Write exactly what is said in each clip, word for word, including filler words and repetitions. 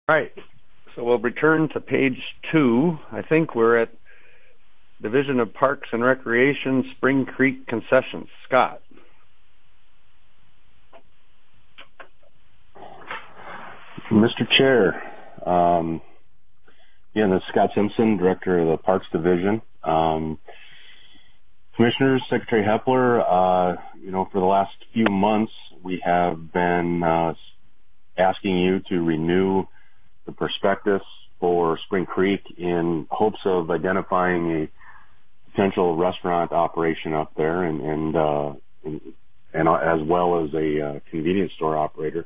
All right, so we'll return to page two. I think we're at Division of Parks and Recreation, Spring Creek Concessions. Scott. Mister Chair, um, again, this is Scott Simpson, Director of the Parks Division. Um, Commissioners, Secretary Hepler, uh, you know, for the last few months, we have been uh, asking you to renew the prospectus for Spring Creek in hopes of identifying a potential restaurant operation up there, and and, uh, and, and as well as a uh, convenience store operator.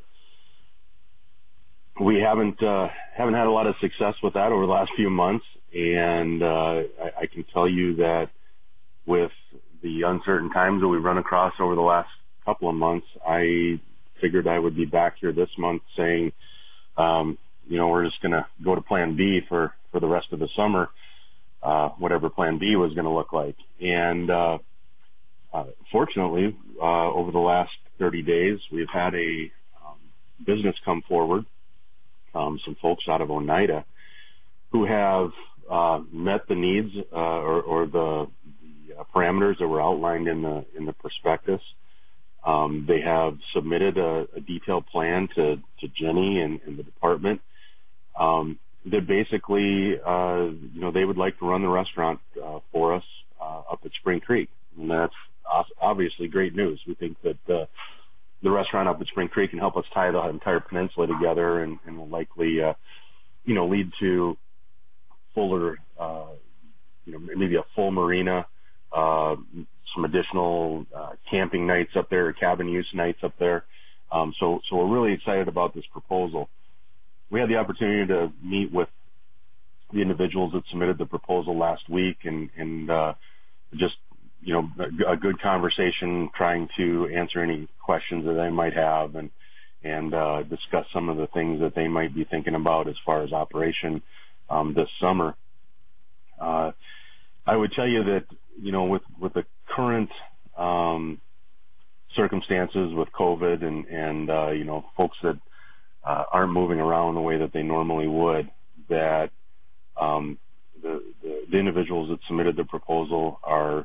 We haven't uh, haven't had a lot of success with that over the last few months, and uh, I, I can tell you that with the uncertain times that we've run across over the last couple of months, I figured I would be back here this month saying, um, you know, we're just going to go to Plan B for, for the rest of the summer, uh, whatever Plan B was going to look like. And uh, uh, fortunately, uh, over the last thirty days, we've had a um, business come forward, um, some folks out of Oneida, who have uh, met the needs uh, or, or the, the uh, parameters that were outlined in the in the prospectus. Um, they have submitted a, a detailed plan to, to Jenny and, and the department. Um, that basically, uh, you know, they would like to run the restaurant uh, for us uh, up at Spring Creek, and that's obviously great news. We think that uh, the restaurant up at Spring Creek can help us tie the entire peninsula together, and, and will likely, uh, you know, lead to fuller, uh, you know, maybe a full marina, uh, some additional uh, camping nights up there, cabin use nights up there. Um, so, so we're really excited about this proposal. We had the opportunity to meet with the individuals that submitted the proposal last week, and, and uh, just, you know, a, a good conversation, trying to answer any questions that they might have, and and uh, discuss some of the things that they might be thinking about as far as operation um, this summer. Uh, I would tell you that, you know, with with the current um, circumstances with COVID and and uh, you know, folks that Uh, aren't moving around the way that they normally would, that um, the, the, the individuals that submitted the proposal are,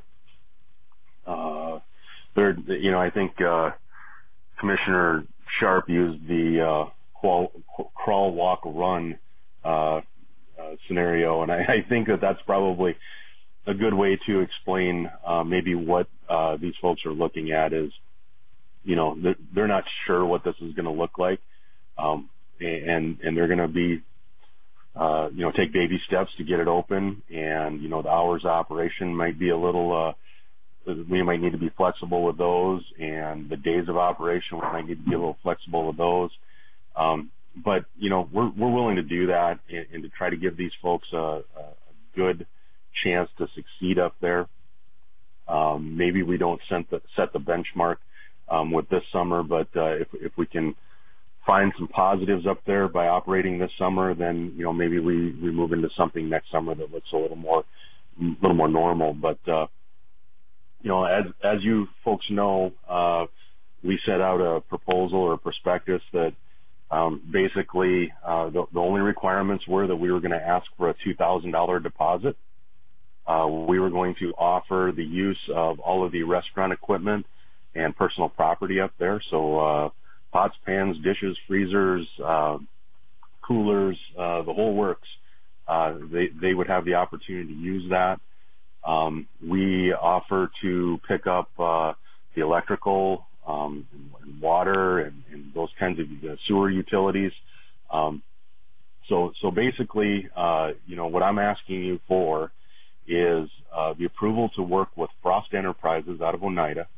uh, they're, you know, I think uh, Commissioner Sharp used the uh, qual, crawl, walk, run uh, uh, scenario, and I, I think that that's probably a good way to explain uh, maybe what uh, these folks are looking at is, you know, they're, they're not sure what this is going to look like. Um, and, and they're going to be, uh, you know, take baby steps to get it open. And, you know, the hours of operation might be a little, uh, we might need to be flexible with those, and the days of operation, we might need to be a little flexible with those. Um, but, you know, we're, we're willing to do that and, and to try to give these folks a, a good chance to succeed up there. Um, maybe we don't set the, set the benchmark, um, with this summer, but, uh, if, if we can find some positives up there by operating this summer, then, you know, maybe we, we move into something next summer that looks a little more, a little more normal. But, uh, you know, as, as you folks know, uh, we set out a proposal or a prospectus that, um, basically, uh, the, the only requirements were that we were going to ask for a two thousand dollars deposit. Uh, we were going to offer the use of all of the restaurant equipment and personal property up there. So, uh, pots, pans, dishes, freezers, uh, coolers, uh, the whole works. Uh, they, they would have the opportunity to use that. Um, we offer to pick up uh, the electrical um, and water and, and those kinds of uh, sewer utilities. Um, so, so basically, uh, you know, what I'm asking you for is uh, the approval to work with Frost Enterprises out of Oneida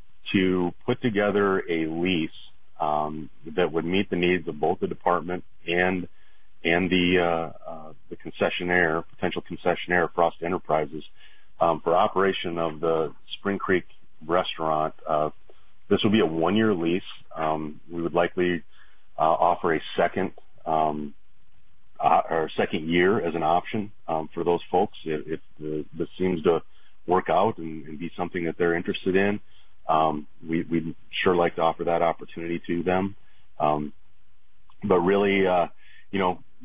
to put together a lease Um, that would meet the needs of both the department and and the uh, uh, the concessionaire, potential concessionaire, Frost Enterprises, um, for operation of the Spring Creek restaurant. Uh, this would be a one-year lease. Um, we would likely uh, offer a second um, uh, or second year as an option um, for those folks if, if the, this seems to work out and, and be something that they're interested in. Um, we, we'd sure like to offer that opportunity to them. Um, but really, uh, you know,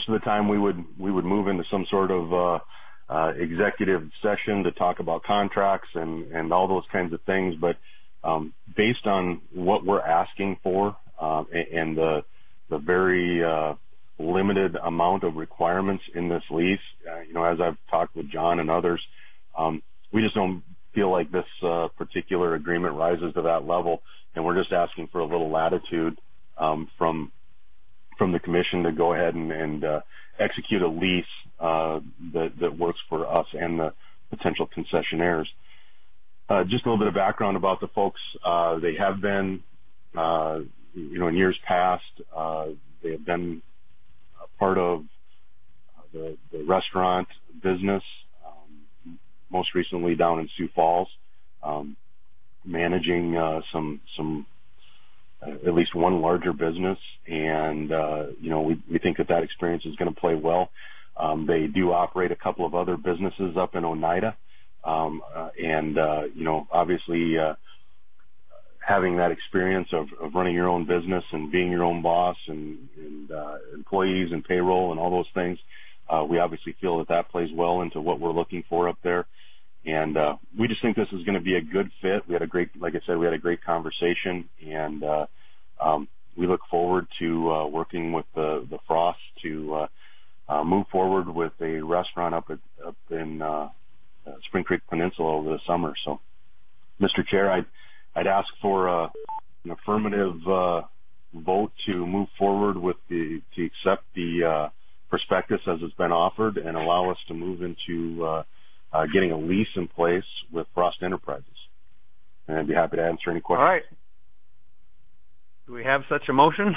most of the time we would we would move into some sort of uh, uh, executive session to talk about contracts and, and all those kinds of things. But um, based on what we're asking for uh, and the the very uh, limited amount of requirements in this lease, uh, you know, as I've talked with John and others, um, we just don't feel like this uh, particular agreement rises to that level, and we're just asking for a little latitude um, from from the commission to go ahead and, and uh, execute a lease uh, that, that works for us and the potential concessionaires. Uh, just a little bit of background about the folks. Uh, they have been, uh, you know, in years past, uh, they have been a part of the, the restaurant business, um, most recently down in Sioux Falls, um, managing uh, some some uh, at least one larger business, and uh, you know we, we think that that experience is going to play well. Um, they do operate a couple of other businesses up in Oneida, um, uh, and uh, you know obviously uh, having that experience of, of running your own business and being your own boss and, and uh, employees and payroll and all those things, uh, we obviously feel that that plays well into what we're looking for up there. And uh, we just think this is going to be a good fit. We had a great, like I said, we had a great conversation, and uh, um, we look forward to uh, working with the, the Frost to uh, uh, move forward with a restaurant up at, up in uh, uh, Spring Creek Peninsula over the summer. So, Mister Chair, I'd, I'd ask for uh, an affirmative uh, vote to move forward with the to accept the uh, prospectus as it's been offered and allow us to move into uh, Uh, getting a lease in place with Frost Enterprises. And I'd be happy to answer any questions. All right. Do we have such a motion?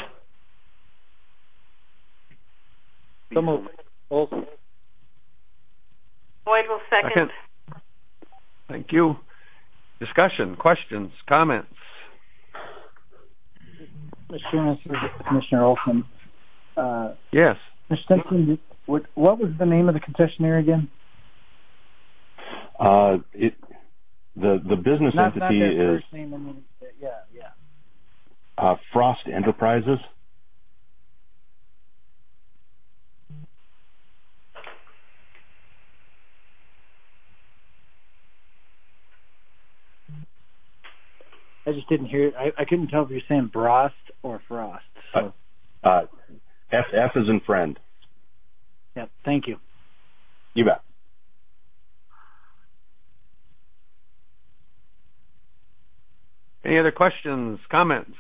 So moved. Olson. Boyd will second. second. Thank you. Discussion, questions, comments? Mister Chairman, this is Commissioner Olson. Uh, yes. Mister Stinson, what, what was the name of the concessionaire again? Uh, it, the, the business not, entity not is, first name, I mean, yeah, yeah. Uh, Frost Enterprises. I just didn't hear it. I, I couldn't tell if you were saying Brost or Frost. So. Uh, uh, F, F is in friend. Yep, thank you. You bet. Any other questions, comments?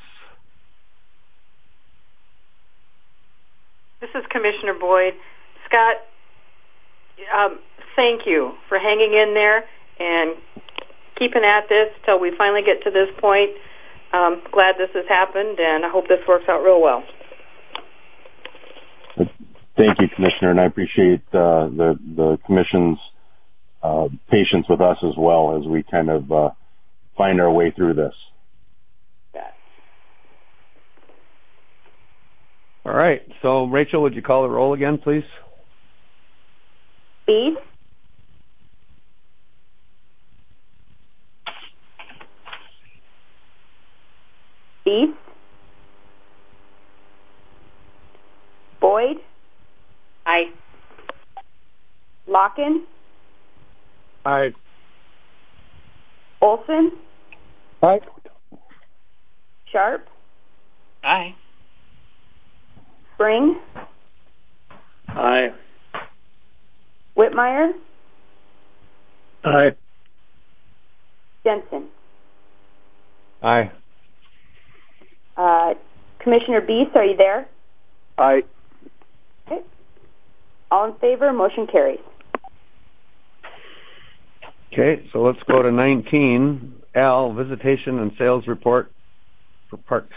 This is Commissioner Boyd. Scott, um, thank you for hanging in there and keeping at this till we finally get to this point. Um, glad this has happened, and I hope this works out real well. Thank you, Commissioner, and I appreciate uh, the, the Commission's uh, patience with us as well as we kind of uh, find our way through this. All right. So, Rachel, would you call the roll again, please? Speed. Speed. Boyd. Aye. Locken. Aye. Olson. Aye. Sharp. Aye. Spring. Aye. Whitmire. Aye. Jensen. Aye. Uh, Commissioner Beast, are you there? Aye. Okay. All in favor, motion carries. Okay, so let's go to nineteen. Al, visitation and sales report for parks.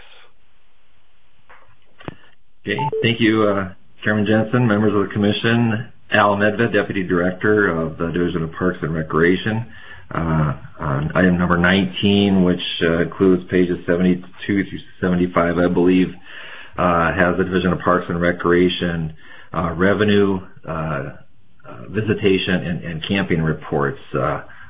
Okay, thank you, uh, Chairman Jensen, members of the Commission. Al Medved, Deputy Director of the Division of Parks and Recreation. Uh, on item number nineteen, which uh, includes pages seventy-two through seventy-five, I believe, uh, has the Division of Parks and Recreation uh, revenue, uh, uh, visitation, and, and camping reports. Uh,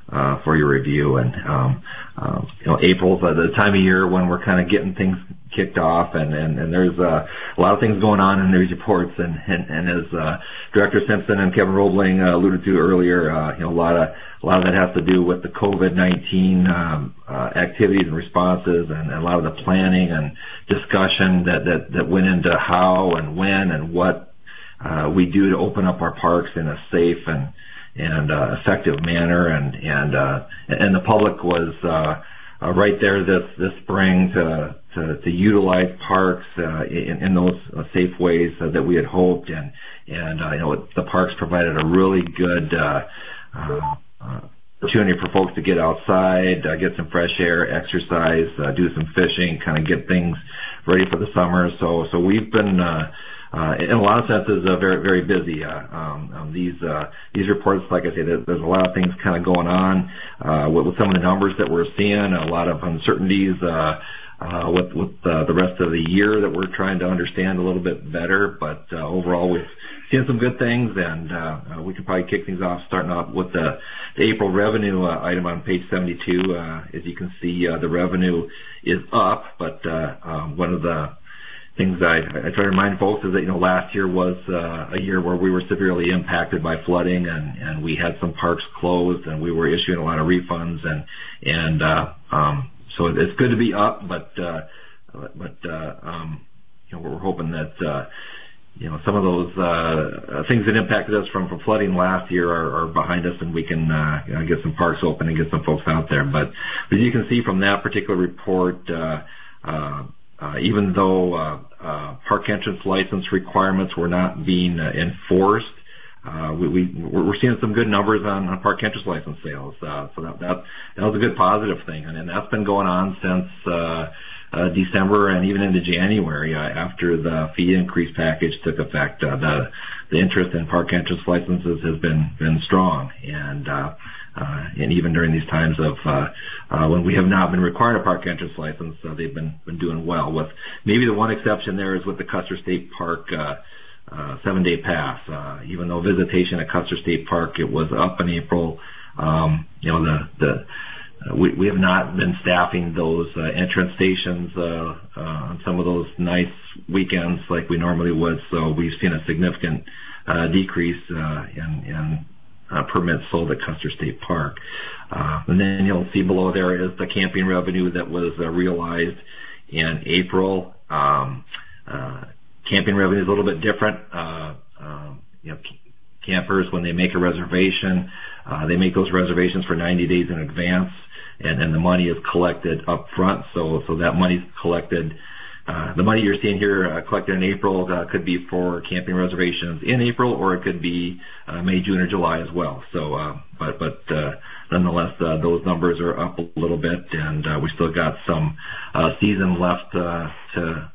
uh, for your review. And um, uh, you know, April's uh, the time of year when we're kind of getting things kicked off, and and, and there's uh, a lot of things going on in these reports. And and, and as uh, Director Simpson and Kevin Roebling uh, alluded to earlier, uh, you know, a lot of a lot of that has to do with the COVID nineteen um, uh, activities and responses, and, and a lot of the planning and discussion that that that went into how and when and what uh, we do to open up our parks in a safe and and uh, effective manner. And and uh, and the public was uh, uh, right there this this spring to to, to utilize parks uh, in, in those uh, safe ways uh, that we had hoped. And and uh, you know, the parks provided a really good Uh, uh, Uh, opportunity for folks to get outside, uh, get some fresh air, exercise, uh, do some fishing, kind of get things ready for the summer. So, so we've been, uh, uh, in a lot of senses, uh, very, very busy. Uh, um, um, these, uh, these reports, like I say, there's, there's a lot of things kind of going on, uh, with, with some of the numbers that we're seeing, a lot of uncertainties, uh, uh, with, with, uh, the rest of the year that we're trying to understand a little bit better. But, uh, overall, we've seen some good things, and, uh, uh we can probably kick things off starting off with the, the April revenue, uh, item on page seventy-two. Uh, as you can see, uh, the revenue is up, but, uh, um, one of the things I, I try to remind folks is that, you know, last year was, uh, a year where we were severely impacted by flooding, and, and we had some parks closed, and we were issuing a lot of refunds, and, and, uh, um, so it's good to be up, but, uh, but, uh, um, you know, we're hoping that, uh, you know, some of those, uh, things that impacted us from, from flooding last year are, are behind us, and we can, uh, you know, get some parks open and get some folks out there. But as you can see from that particular report, uh, uh, uh, even though, uh, uh, park entrance license requirements were not being uh, enforced, Uh, we, we, we're seeing some good numbers on, on park entrance license sales. Uh, so that, that, that was a good positive thing. And, and that's been going on since, uh, uh, December and even into January, uh, after the fee increase package took effect. Uh, the, the interest in park entrance licenses has been, been strong. And, uh, uh, and even during these times of, uh, uh, when we have not been required a park entrance license, uh, they've been, been doing well. With maybe the one exception there is with the Custer State Park, uh, Uh, seven day pass. Uh, even though visitation at Custer State Park, it was up in April, um, you know, the, the, uh, we, we have not been staffing those, uh, entrance stations, uh, uh, on some of those nice weekends like we normally would. So we've seen a significant, uh, decrease, uh, in, in, uh, permits sold at Custer State Park. Uh, and then you'll see below there is the camping revenue that was, uh, realized in April. Um, uh, Camping revenue is a little bit different. Uh, um, you know, campers, when they make a reservation, uh, they make those reservations for ninety days in advance, and, and the money is collected up front. So, so that money's collected. Uh, the money you're seeing here uh, collected in April uh, could be for camping reservations in April, or it could be uh, May, June, or July as well. So, uh, but but uh, nonetheless, uh, those numbers are up a little bit, and uh, we still got some uh, season left uh, to.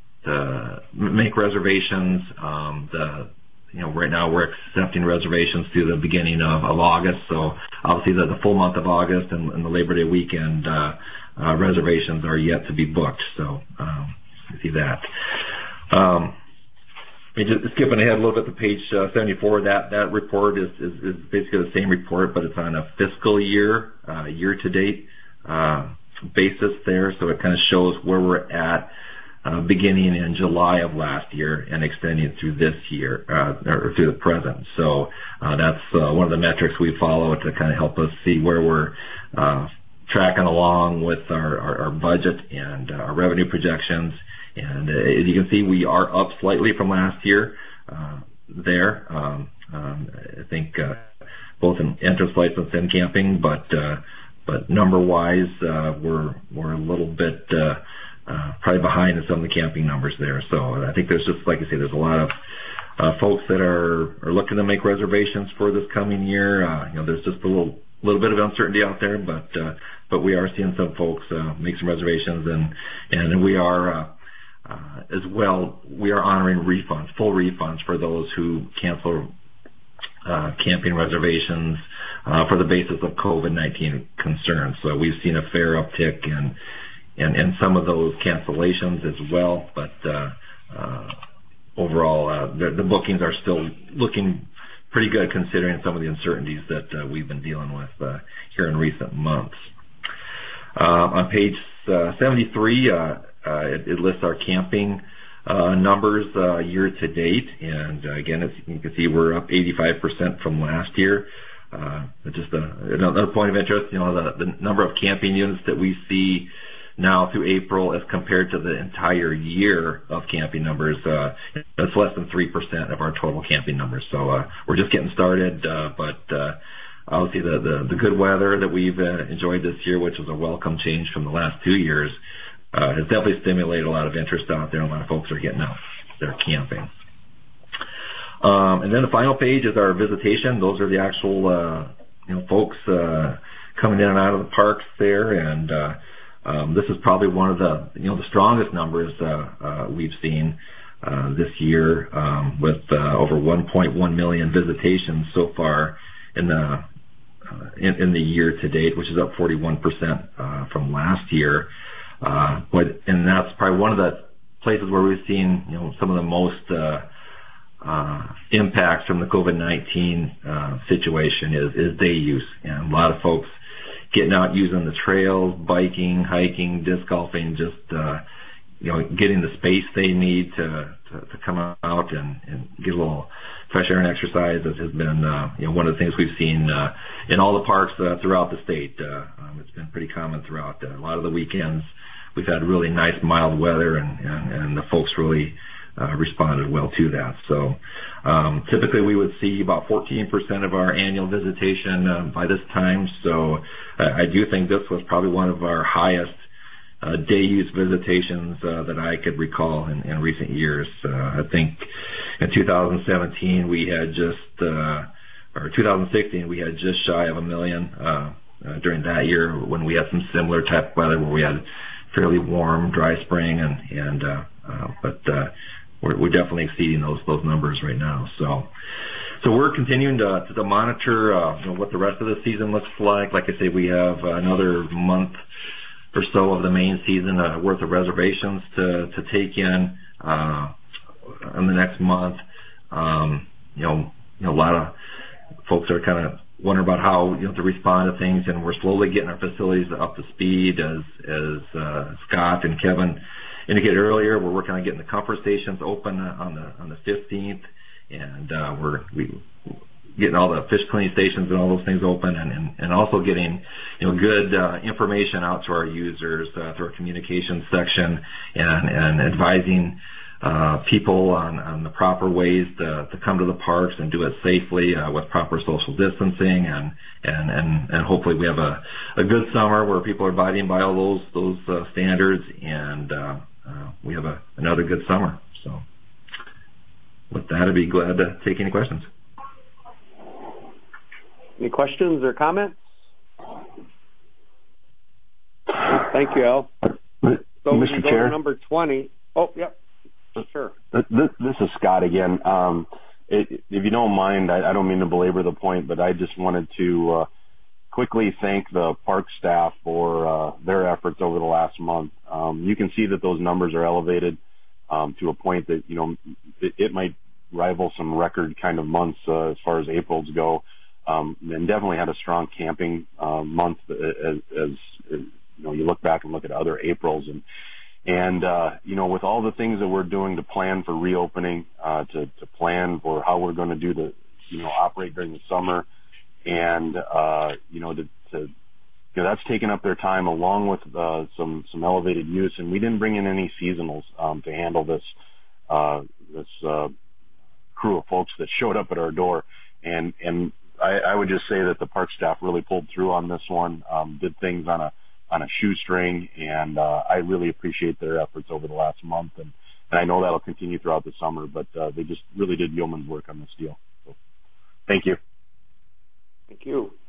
Uh, make reservations. Um, the, you know, right now we're accepting reservations through the beginning of, of August. So obviously the, the full month of August and, and the Labor Day weekend, uh, uh, reservations are yet to be booked. So, um, you see that. Um, just skipping ahead a little bit to page uh, seventy-four, that, that report is, is, is basically the same report, but it's on a fiscal year, uh, year to date, uh, basis there. So it kind of shows where we're at, Uh, beginning in July of last year and extending through this year, uh, or through the present. So, uh, that's, uh, one of the metrics we follow to kind of help us see where we're, uh, tracking along with our, our, our budget and uh, our revenue projections. And uh, as you can see, we are up slightly from last year, uh, there. Um, um, I think, uh, both in entrance license and camping, but, uh, but number wise, uh, we're, we're a little bit, uh, Uh, probably behind in some of the camping numbers there. So I think there's just, like I say, there's a lot of uh, folks that are, are looking to make reservations for this coming year. Uh, you know, there's just a little little bit of uncertainty out there, but uh, but we are seeing some folks uh, make some reservations, and and we are uh, uh, as well. We are honoring refunds, full refunds for those who cancel uh, camping reservations uh, for the basis of COVID nineteen concerns. So we've seen a fair uptick in. And, and some of those cancellations as well, but uh, uh, overall, uh, the, the bookings are still looking pretty good considering some of the uncertainties that uh, we've been dealing with uh, here in recent months. Uh, on page uh, seventy-three, uh, uh, it, it lists our camping uh, numbers uh, year to date, and uh, again, as you can see, we're up eighty-five percent from last year. Uh, just a, another point of interest, you know, the, the number of camping units that we see now through April as compared to the entire year of camping numbers, uh, that's less than three percent of our total camping numbers. So uh, we're just getting started, uh, but uh, obviously the, the, the good weather that we've uh, enjoyed this year, which was a welcome change from the last two years, uh, has definitely stimulated a lot of interest out there, and a lot of folks are getting out there camping. Um, and then the final page is our visitation. Those are the actual, uh, you know, folks uh, coming in and out of the parks there, and uh, um, this is probably one of the, you know, the strongest numbers uh, uh, we've seen uh, this year, um, with uh, over one point one million visitations so far in the uh, in, in the year to date, which is up forty-one percent uh, from last year. Uh, but and that's probably one of the places where we've seen, you know, some of the most uh, Uh, impacts from the COVID nineteen uh, situation is, is day use, and a lot of folks getting out using the trails, biking, hiking, disc golfing, just uh, you know, getting the space they need to to, to come out and, and get a little fresh air and exercise. This has been uh, you know, one of the things we've seen uh, in all the parks uh, throughout the state. Uh, um, it's been pretty common throughout uh, a lot of the weekends. We've had really nice mild weather, and, and, and the folks really Uh, responded well to that. So um, typically we would see about fourteen percent of our annual visitation uh, by this time. So uh, I do think this was probably one of our highest uh, day use visitations uh, that I could recall in, in recent years. Uh, I think in two thousand seventeen we had just, uh, or two thousand sixteen we had just shy of a million uh, uh, during that year, when we had some similar type of weather where we had fairly warm, dry spring, and and uh, uh, but uh, We're, we're definitely exceeding those those numbers right now. So, so we're continuing to to monitor uh, you know, what the rest of the season looks like. Like I say, we have another month or so of the main season uh, worth of reservations to to take in uh, in the next month. Um, you know, you know, a lot of folks are kind of wondering about how, you know, to respond to things, and we're slowly getting our facilities up to speed. As as uh, Scott and Kevin indicated earlier, we're working on getting the comfort stations open on the on the fifteenth, and uh, we're we getting all the fish cleaning stations and all those things open, and and, and also getting, you know, good uh, information out to our users uh, through our communications section, and and advising uh, people on, on the proper ways to, to come to the parks and do it safely uh, with proper social distancing, and and and, and hopefully we have a, a good summer where people are abiding by all those those uh, standards, and uh, Uh, we have a, another good summer. So with that, I'd be glad to take any questions. Any questions or comments? Thank you, Al. So Mister we go Chair, to number twenty. Oh, yep, sure. This, this is Scott again. Um, it, if you don't mind, I, I don't mean to belabor the point, but I just wanted to uh, quickly thank the park staff for uh, their efforts over the last month. Um, you can see that those numbers are elevated um, to a point that, you know, it, it might rival some record kind of months uh, as far as April's go, um, and definitely had a strong camping uh, month as, as, as, you know, you look back and look at other Aprils. And, and uh, you know, with all the things that we're doing to plan for reopening, uh, to, to plan for how we're going to do the, you know, operate during the summer, and uh, you know, to, to you know, that's taken up their time, along with uh, some some elevated use. And we didn't bring in any seasonals um, to handle this uh, this uh, crew of folks that showed up at our door. And and I, I would just say that the park staff really pulled through on this one, um, did things on a on a shoestring, and uh, I really appreciate their efforts over the last month. And, and I know that'll continue throughout the summer, but uh, they just really did yeoman's work on this deal. So, thank you. Thank you.